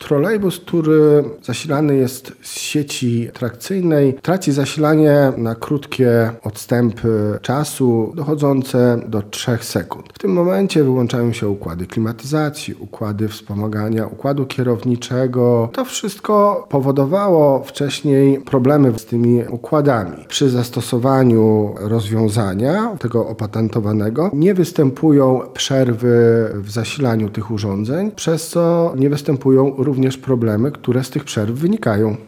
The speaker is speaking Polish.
Trolejbus, który zasilany jest z sieci trakcyjnej, traci zasilanie na krótkie odstępy czasu dochodzące do 3 sekund. W tym momencie wyłączają się układy klimatyzacji, układy wspomagania układu kierowniczego. To wszystko powodowało wcześniej problemy z tymi układami. Przy zastosowaniu rozwiązania tego opatentowanego nie występują przerwy w zasilaniu tych urządzeń, przez co nie występują również problemy, które z tych przerw wynikają.